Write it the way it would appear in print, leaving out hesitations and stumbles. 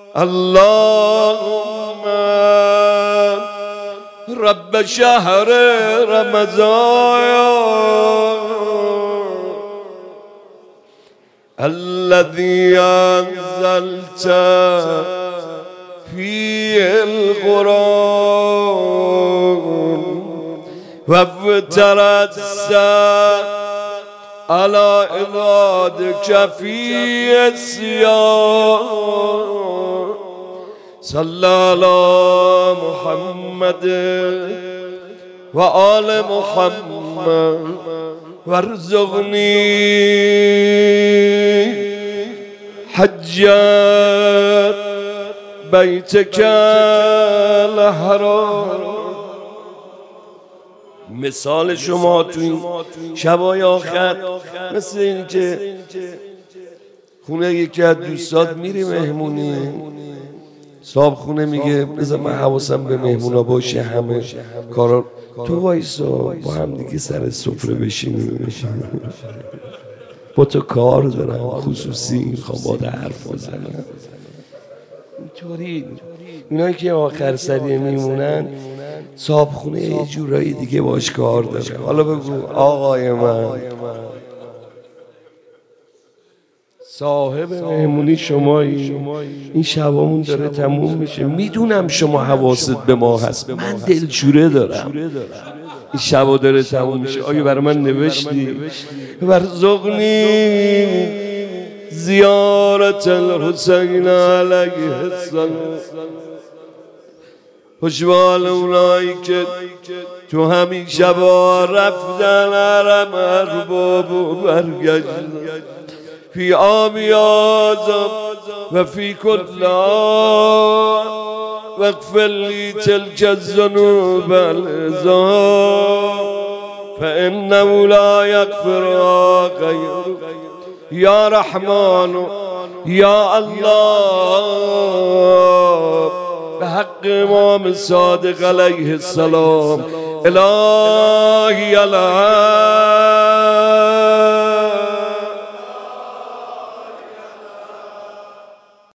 اللهم رب شهر رمضان الذي أنزلت فيه القرآن وافترضت على عبادك في الصيام صلى على محمد وآل محمد وارزقني حج بيتك الحرام. مثال شما توی شبای آخر مثل این که خونه یکی از دوستات میری مهمونی، صاحب خونه میگه بذار من حواسم به مهمونا باشه، همه کارا تو وایسا با هم دیگه سر سفره بشینیم، با تو کار دارم خصوصی میخوام با حرف بزنم. اینطوری اینایی که آخر سریع میمونن صاحب خونه یه جورایی دیگه باش کار داره. حالا بگو آقای من صاحب مهمونی شمایی، این شبامون داره تموم میشه، میدونم شما حواست به ما هست، من دلشوره دارم این شبا داره تموم میشه، آیا برای من نوشتی؟ ورزقنی زیارت الحسین علیه السلام. خوشبال اونایی که تو همین شبا رفتن حرم ارباب و برگشتن فی آمی آزم و فی کل آن واغفر لی تلک الذنوب العظام فانه لا یغفرها غیرک یا رحمان یا الله به حق امام صادق علیه السلام. الهی الحق